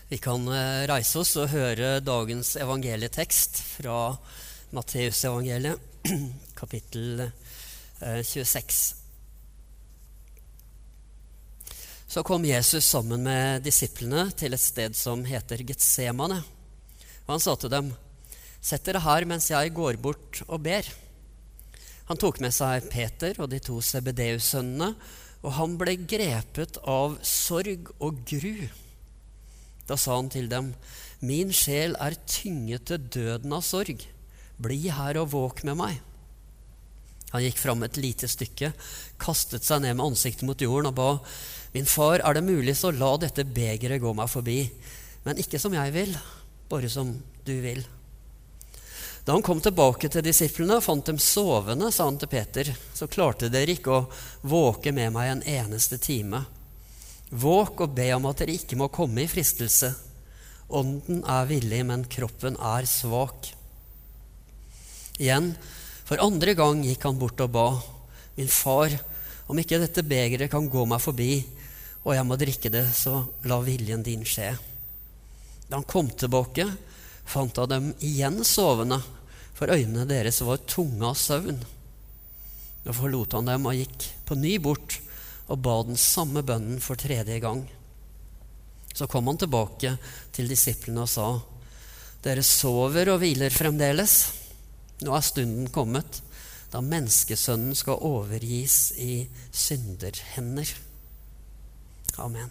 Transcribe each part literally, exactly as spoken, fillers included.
Vi kan reise oss og høre dagens evangelietekst fra Matteus evangeliet, kapittel tjueseks. Så kom Jesus sammen med disiplene til et sted som heter Getsemane. Og han sa til dem, «Sett dere her mens jeg går bort og ber.» Han tok med seg Peter og de to Zebedeus-sønnene, og han ble grepet av sorg og gru. Da sa han til dem, «Min sjel er tynget til døden av sorg. Bli her og våk med meg.» Han gikk fram et lite stykke, kastet seg ned med ansiktet mot jorden og ba, «Min far, er det mulig så la dette begeret gå meg forbi, men ikke som jeg vil, bare som du vil.» Da han kom tilbake til disiplene og fant dem sovende, sa han til Peter, «Så klarte dere ikke å våke med meg en eneste time. Våk og be om at dere ikke må komme i fristelse. Ånden er villig, men kroppen er svak.» Igjen, for andre gang gikk han bort og ba, «Min far, om ikke dette begeret kan gå meg forbi, og jeg må drikke det, så la viljen din skje.» Da han kom tilbake, fant han dem igjen sovende, for øynene deres var tunge av søvn. Da forlot han dem og gikk på ny bort og ba den samme bønnen for tredje gang. Så kom han tilbake til disiplene og sa, «Dere sover og hviler fremdeles. Nå er stunden kommet, da menneskesønnen skal overgis i synderhender.» Amen.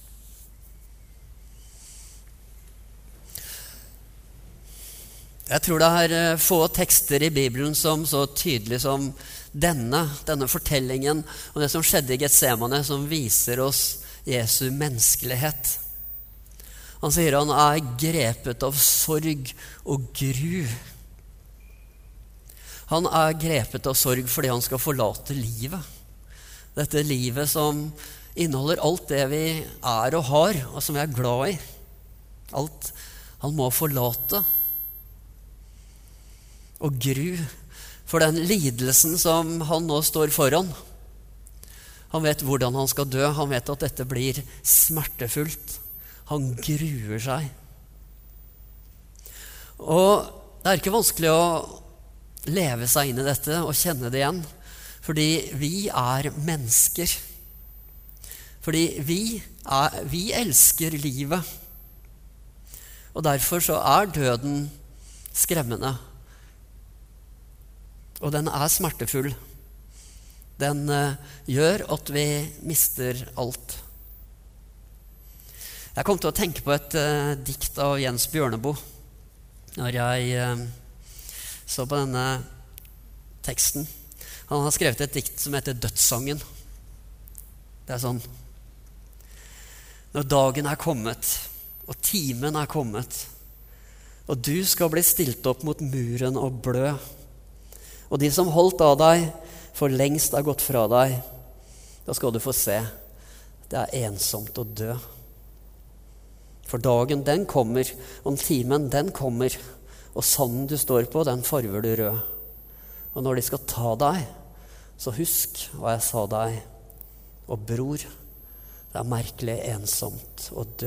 Jeg tror det er få tekster i Bibelen som så tydelig som denne, denne fortellingen og det som skjedde i Getsemane, som viser oss Jesu menneskelighet. Han sier han er grepet av sorg og gru. Han er grepet av sorg fordi han skal forlate livet. Dette livet som inneholder alt det vi er og har, og som vi er glad i. Alt han må forlate. Og gru for den lidelsen som han nå står foran. Han vet hvordan han skal dø. Han vet at dette blir smertefullt. Han gruer seg. Og det er ikke vanskelig å leve seg inn i dette og kjenne det igjen. Fordi vi er mennesker. Fordi vi, er, vi elsker livet. Og derfor så er døden skremmende. Og den er smertefull. Den uh, gjør at vi mister alt. Jeg kom til å tenke på et uh, dikt av Jens Bjørneboe når jeg uh, så på denne teksten. Han har skrevet et dikt som heter Dødssangen. Det er sånn. Når dagen er kommet, og timen er kommet, og du skal bli stilt opp mot muren og blø, og de som holdt av deg for lengst er gått fra deg, da skal du få se, det er ensomt å dø. For dagen den kommer, og timen den kommer, og sanden du står på, den farver du rød. Og når de skal ta deg, så husk hva jeg sa deg. Og bror, det er merkelig ensomt å dø.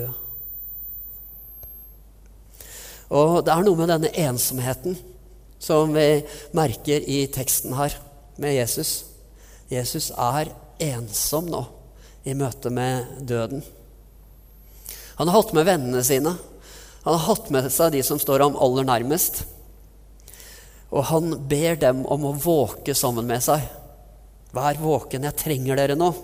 Og det er noe med denne ensomheten som vi merker i teksten her med Jesus. Jesus er ensom nå i møte med døden. Han har hatt med vennene sine. Han har hatt med seg de som står ham aller nærmest. Og han ber dem om å våke sammen med seg. Vær våken, jeg trenger dere nå.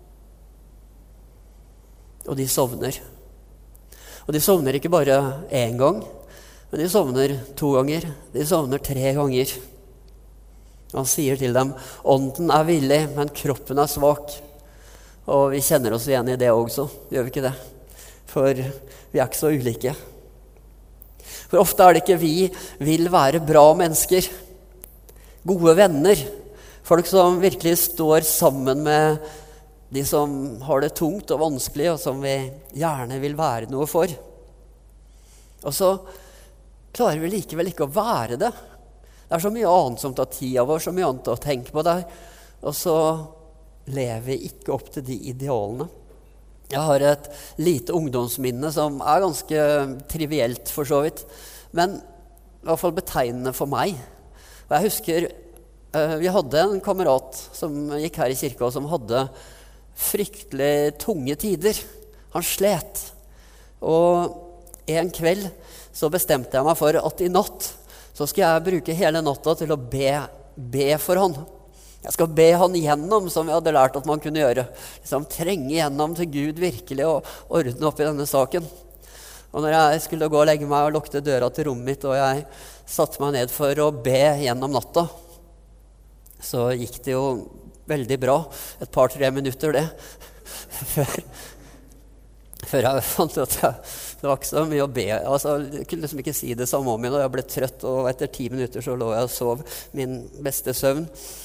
Og de sovner. Og de sovner ikke bare en gang, men de sovner to ganger, de sovner tre ganger. Han sier til dem, ånden er villig, men kroppen er svak. Og vi kjenner oss igjen i det også, gjør vi ikke det? For vi er ikke så ulike. For ofte er det ikke vi vil være bra mennesker, gode venner, folk som virkelig står sammen med de som har det tungt og vanskelig, og som vi gjerne vil være noe for. Og så klarer vi likevel ikke å være det. Det er så mye annet som tar tid av oss, så mye annet å tenke på der. Og så lever vi ikke opp til de idealene. Jeg har et lite ungdomsminne som er ganske trivielt for så vidt, men i hvert fall betegnende for meg. Og jeg husker uh, vi hadde en kamerat som gikk her i kirka, og som hadde fryktelig tunge tider. Han slet. Og en kveld så bestemte jeg meg for at i natt så skal jeg bruke hele natta til å be, be for han. Jeg skal be han gjennom, som vi hadde lært at man kunne gjøre. Liksom trenge gjennom til Gud virkelig og ordne opp i denne saken. Og når jeg skulle gå og legge meg og lukte døra til rommet mitt, og jeg satte meg ned for å be gjennom natta, så gikk det jo veldig bra. Et par-tre minutter det. Før, før jeg fant ut at jeg, det var ikke så mye å be. Altså, jeg kunne liksom ikke si det samme om igjen, og jeg ble trøtt, og etter ti minutter så lå jeg og sov min beste søvn.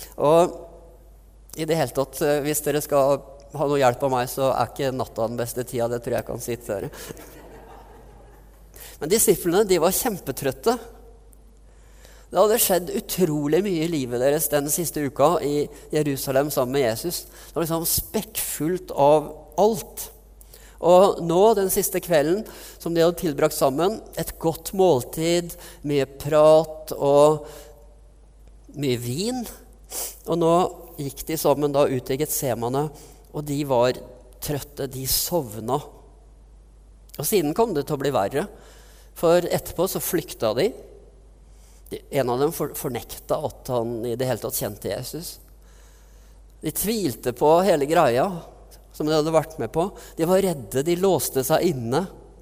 Og i det hele tatt, hvis dere skal ha noe hjelp av meg, så er ikke natta den beste tida, det tror jeg kan si til dere. Men disiplene, de var kjempetrøtte. Det hadde skjedd utrolig mye i livet deres den siste uka i Jerusalem sammen med Jesus. Det var liksom spekkfullt av alt. Og nå, den siste kvelden som de hadde tilbrakt sammen, et godt måltid, mye prat og mye vin. Og nå gikk de sammen da ut i Getsemane, og de var trøtte, de sovna. Og siden kom det til å bli verre, for etterpå så flykta de. En av dem fornekta at han i det hele tatt kjente Jesus. De tvilte på hele greia som de hadde vært med på. De var redde, de låste seg inne.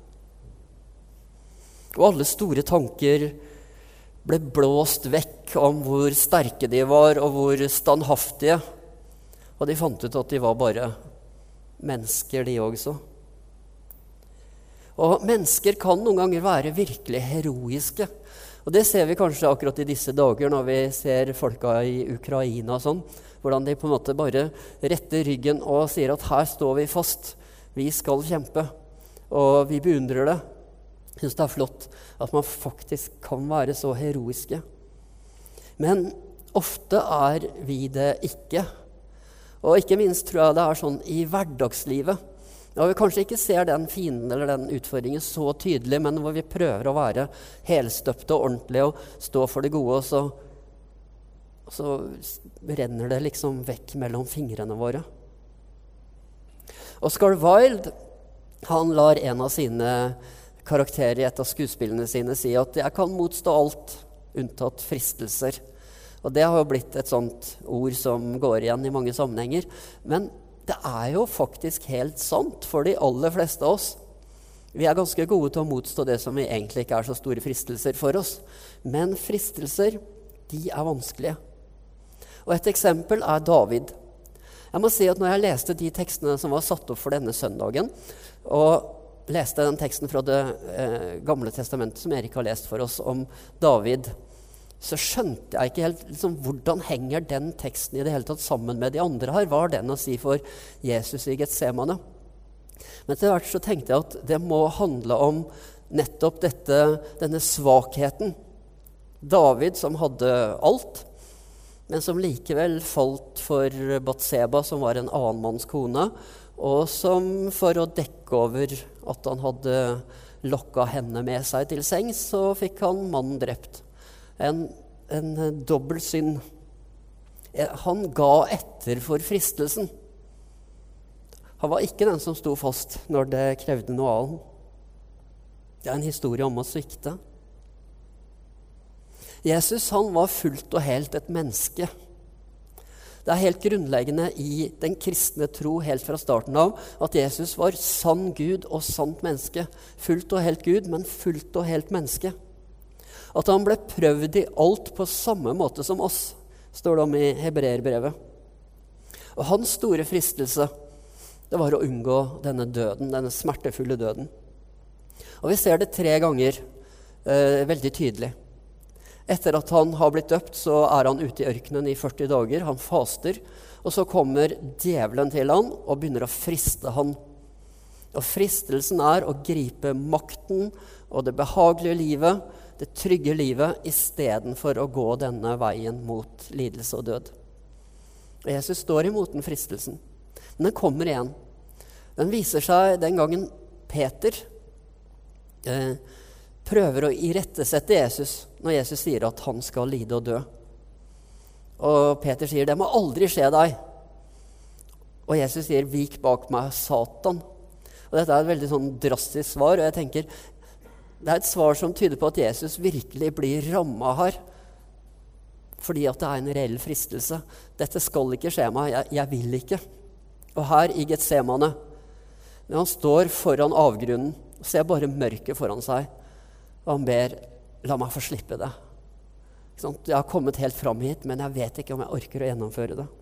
Og alle store tanker ble blåst vekk om hvor sterke de var, og hvor standhaftige. Og de fant ut at de var bare mennesker, de også. Og mennesker kan noen ganger være virkelig heroiske. Og det ser vi kanskje akkurat i disse dager når vi ser folka i Ukraina og sånn, hvordan de på en måte bare retter ryggen og sier at her står vi fast, vi skal kjempe, og vi beundrer det. Jeg synes det er flott at man faktisk kan være så heroiske. Men ofte er vi det ikke. Og ikke minst tror jeg det er sånn i hverdagslivet. Når vi kanskje ikke ser den fienden eller den utfordringen så tydelig, men hvor vi prøver å være helstøpte og ordentlige og stå for det gode, og så, så renner det liksom vekk mellom fingrene våre. Oscar Wilde, han lar en av sine karakterer i et av skuespillene sine si at jeg kan motstå alt unntatt fristelser. Og det har jo blitt et sånt ord som går igjen i mange sammenhenger. Men det er jo faktisk helt sant for de aller fleste av oss. Vi er ganske gode til å motstå det som egentlig ikke er så store fristelser for oss. Men fristelser, de er vanskelige. Og et eksempel er David. Jeg må si at når jeg leste de tekstene som var satt opp for denne søndagen, og leste den teksten fra det eh, gamle testamentet som Erik har lest for oss om David, så skjønte jeg ikke helt liksom, hvordan henger den teksten i det hele tatt sammen med de andre her. Hva har den å si for Jesus i Getsemane? Men til hvert så tenkte jeg at det må handle om nettopp dette, denne svakheten. David som hadde alt, men som likevel falt for Batseba, som var en annen manns kone, og som for å dekke over at han hadde lokket henne med seg til sengs, så fikk han mannen drept. En, en dobbel synd. Han ga etter for fristelsen. Han var ikke den som sto fast når det krevde noe av ham. Det er en historie om å svikte. Jesus, han var fullt og helt et menneske. Det er helt grunnleggende i den kristne tro helt fra starten av at Jesus var sann Gud og sant menneske. Fullt og helt Gud, men fullt og helt menneske. At han ble prøvd i alt på samme måte som oss, står det om i Hebreerbrevet. Og hans store fristelse, det var å unngå denne døden, denne smertefulle døden. Og vi ser det tre ganger eh, veldig tydelig. Etter at han har blitt døpt, så er han ute i ørkenen i førti dager. Han faster, og så kommer djevelen til han og begynner å friste han. Og fristelsen er å gripe makten og det behagelige livet, det trygge livet, i stedet for å gå denne veien mot lidelse og død. Og Jesus står imot den fristelsen. Men den kommer igjen. Den viser seg den gangen Peter eh, prøver å irettesette Jesus når Jesus sier at han skal lide og dø. Og Peter sier, det må aldri skje deg. Og Jesus sier, vik bak meg, Satan. Og dette er et veldig sånn drastisk svar, og jeg tenker, det er et svar som tyder på at Jesus virkelig blir rammet her. Fordi at det er en reell fristelse. Dette skal ikke skje meg, jeg, jeg vil ikke. Og her i Getsemane, når han står foran avgrunnen, ser bare mørket foran seg, og han ber, la meg få slippe det. Jeg har kommet helt fram hit, men jeg vet ikke om jeg orker å gjennomføre det.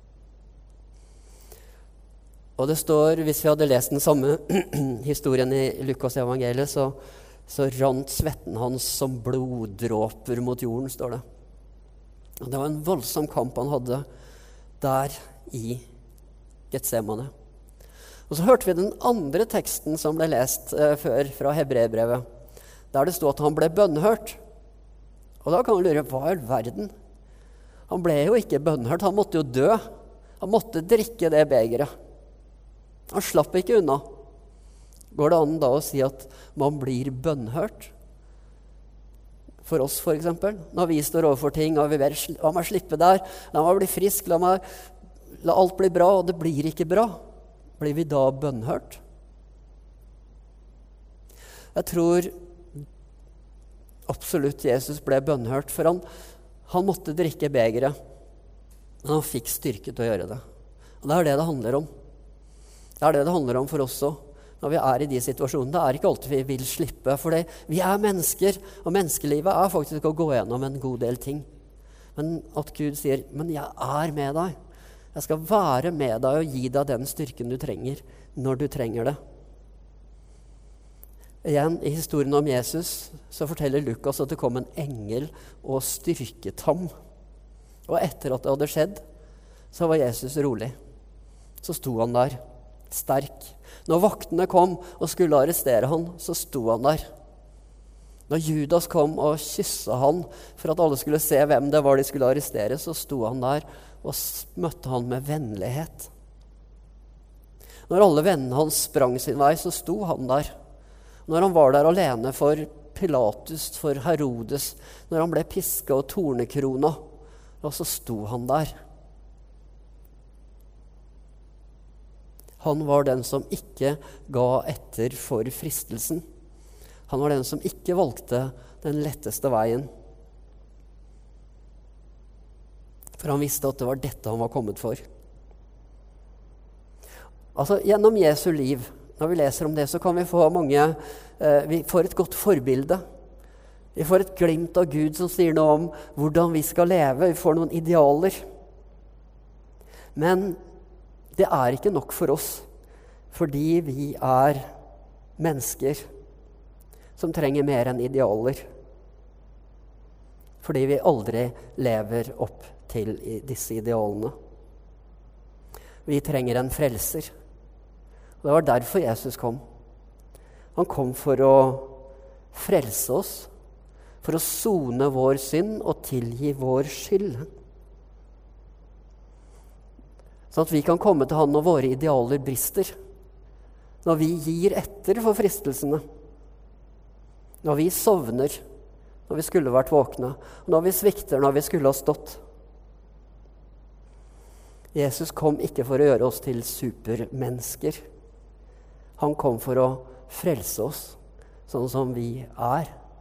Og det står, hvis vi hadde lest den samme historien i Lukas evangeliet, så, så rant svetten hans som bloddråper mot jorden, står det. Og det var en voldsom kamp han hadde der i Getsemane. Og så hørte vi den andre teksten som ble lest eh, før fra Hebreerbrevet, der det stod at han ble bønnhørt. Og da kan du lure, hva er verden? Han ble jo ikke bønnhørt, han måtte jo dø. Han måtte drikke det begeret. Han slapp ikke unna. Går det an da å si at man blir bønnhørt? For oss for eksempel, når vi står overfor ting, og vi ber, la meg slippe der, la meg bli frisk, la, meg, la alt bli bra, og det blir ikke bra. Blir vi da bønnhørt? Jeg tror absolutt Jesus ble bønnhørt, for han, han måtte drikke begeret, men han fikk styrke til å gjøre det. Og det er det det handler om. Det er det det handler om for oss også, når vi er i de situasjonene. Det er ikke alltid vi vil slippe, for vi er mennesker, og menneskelivet er faktisk å gå gjennom en god del ting. Men at Gud sier, men jeg er med deg. Jeg skal være med deg og gi deg den styrken du trenger, når du trenger det. Igjen, i historien om Jesus, så forteller Lukas at det kom en engel og styrket ham. Og etter at det hadde skjedd, så var Jesus rolig. Så sto han der, sterk. Når vaktene kom og skulle arrestere han, så sto han der. Når Judas kom og kysset han for at alle skulle se hvem det var de skulle arrestere, så sto han der og møtte han med vennlighet. Når alle vennene hans sprang sin vei, så sto han der. Når han var der alene for Pilatus, for Herodes, når han ble pisket og tornekrona, og så sto han der. Han var den som ikke ga etter for fristelsen. Han var den som ikke valgte den letteste veien. For han visste at det var dette han var kommet for. Altså, gjennom Jesu liv, når vi leser om det, så kan vi få mange, eh, vi får et godt forbilde. Vi får et glimt av Gud som sier noe om hvordan vi skal leve. Vi får noen idealer. Men det er ikke nok for oss, fordi vi er mennesker som trenger mer enn idealer. Fordi vi aldri lever opp til disse idealene. Vi trenger en frelser. Og det var derfor Jesus kom. Han kom for å frelse oss, for å sone vår synd og tilgi vår skyld. Sånn at vi kan komme til han når våre idealer brister. Når vi gir etter for fristelsene. Når vi sovner, når vi skulle vært våkne. Og når vi svikter, når vi skulle ha stått. Jesus kom ikke for å gjøre oss til supermennesker. Han kom for å frelse oss, sånn som vi er.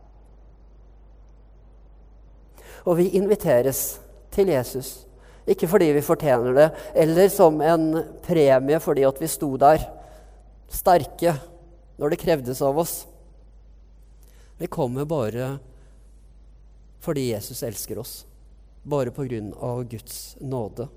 Og vi inviteres til Jesus, ikke fordi vi fortjener det, eller som en premie fordi at vi sto der, sterke, når det krevdes av oss. Vi kommer bare fordi Jesus elsker oss, bare på grunn av Guds nåde.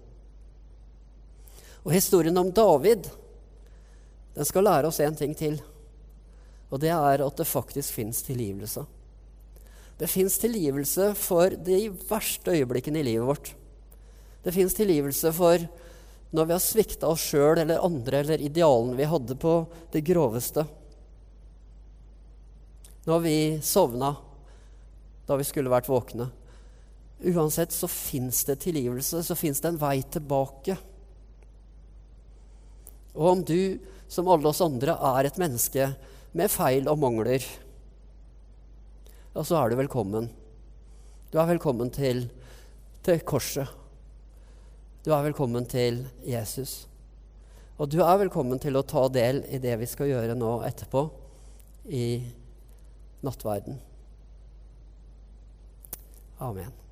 Og historien om David, den skal lære oss en ting til, og det er at det faktisk finnes tilgivelse. Det finnes tilgivelse for de verste øyeblikkene i livet vårt. Det finnes tilgivelse for når vi har sviktet oss selv eller andre, eller idealen vi hadde på det groveste. Når vi sovna, da vi skulle vært våkne. Uansett så finnes det tilgivelse, så finnes det en vei tilbake. Og om du som alle oss andre, er et menneske med feil og mangler. Og så er du velkommen. Du er velkommen til, til korset. Du er velkommen til Jesus. Og du er velkommen til å ta del i det vi skal gjøre nå etterpå i nattverden. Amen.